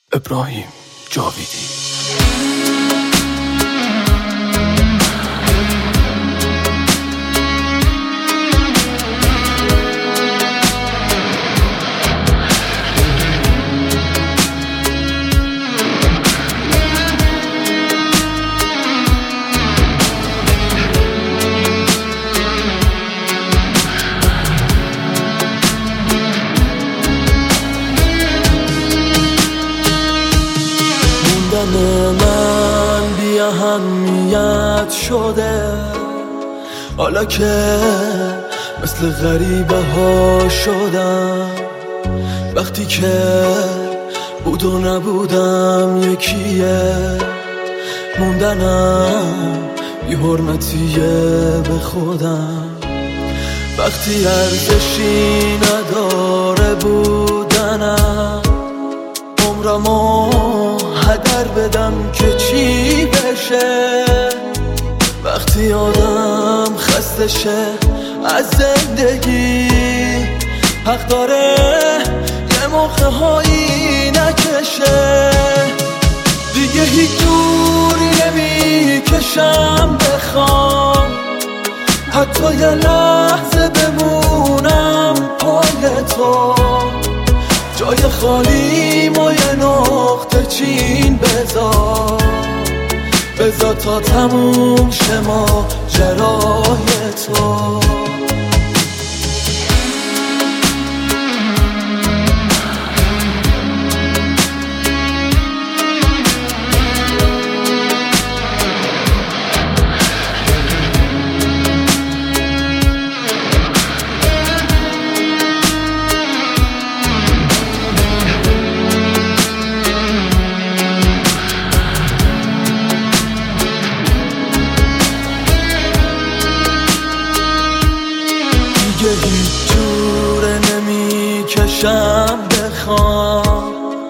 ابراهیم جاویدی. من بی اهمیت شده، حالا که مثل غریبه ها شدم. وقتی که بود و نبودم یکیه، موندنم بی حرمتیه به خودم. وقتی ارزشی نداره بودنم، عمرمو هدر بدم که چی بشه. وقتی آدم خسته شه از زندگی، حق داره یه موقع هایی نکشه. دیگه هیچ جوری نمیکشم بخوام حتی یه لحظه بمونم پای تو. جای خالیم و یه نقطه چین بذار تا تموم شه ماجرای تو. دیگه هیچ جوره نمیکشم بخوام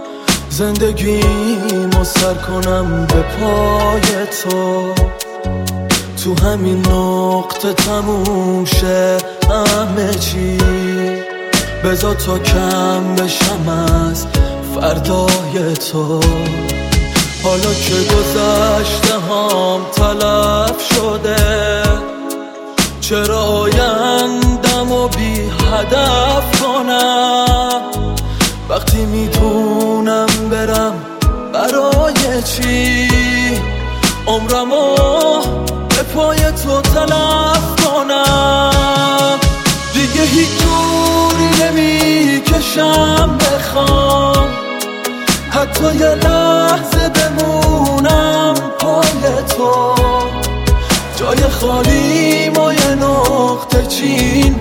زندگیمو سر کنم به پای تو. تو همین نقطه تموم شه همه چی، بذار تا کم بشم از فردای تو. حالا که گذشته هم تلف شده، چرا آیندمو بی هدف کنم وقتی میتونم برم برای چی. عمرمو به پای تو تلف کنم. دیگه هیچ جوری نمیکشم بخوام حتی یه لحظه بمونم پای تو. جای خالیم و یه نقطه چین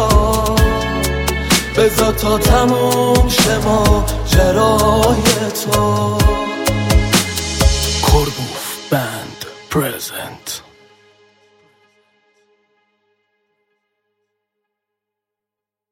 بذار تا تموم شه ماجرای تو. کربوف بند پرزنت.